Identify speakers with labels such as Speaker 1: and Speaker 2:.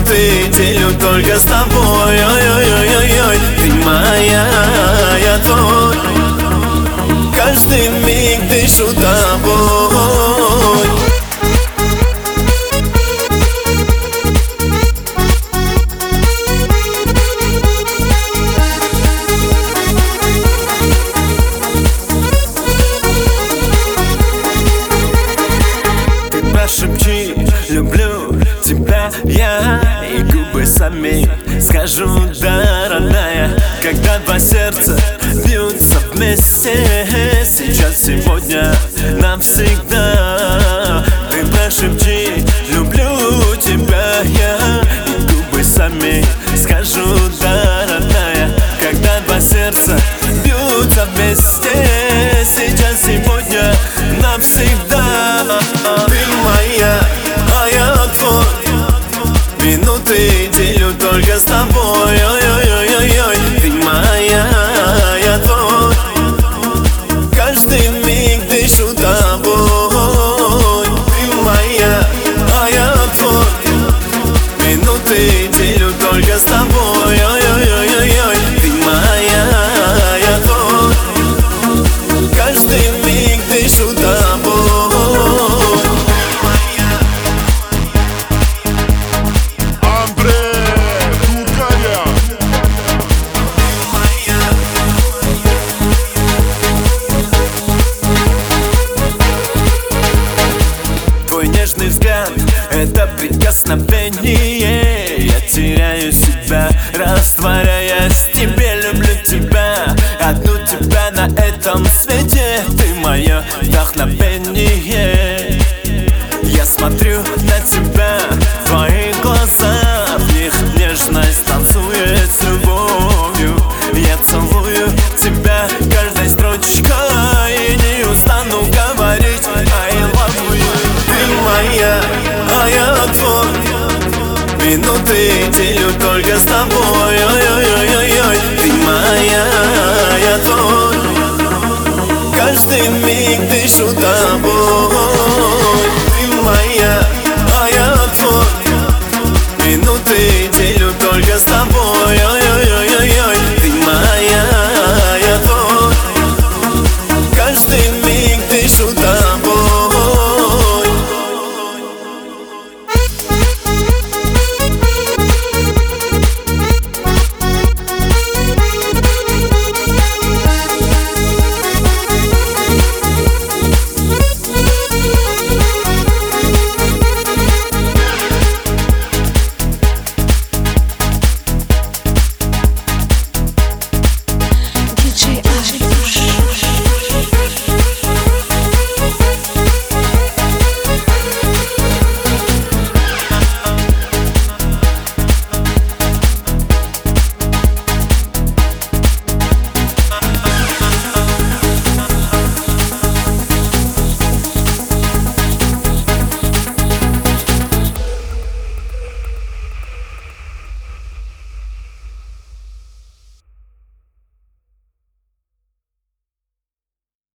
Speaker 1: Минуты делю только с тобой. Ой-ой-ой-ой-ой, ты моя, я твой. Каждый миг дышу тобой. Ты прошепчи, люблю тебя я, и губы сами скажу, да, родная. Когда два сердца бьются вместе, сейчас, сегодня, навсегда. Ты прошепчи, люблю тебя я, и губы сами скажу, да, родная. Когда два сердца бьются вместе, сейчас, сегодня, навсегда. Ты моя, а я твой. Минуты делю только с тобой. Ой-ой-ой-ой-ой, ты моя, я твой. Каждый миг дышу тобой. Ты моя, а я твой. Минуты делю только с тобой. Ой-ой-ой-ой-ой, ты моя, я твой. Каждый миг дышу тобой. Твой нежный взгляд — это прикосновение. Я теряю себя, растворяясь в тебе. Люблю тебя, одну тебя на этом свете. Ты мое вдохновение. Я смотрю на тебя, твои глаза, в них нежность танцует с любовью. Я целую тебя каждой строчкой и не устану говорить I love you. Ты моя, а я твой. Минуты делю только с тобой. Ой-ой-ой-ой-ой, ты моя, я твой. Каждый миг дышу тобой.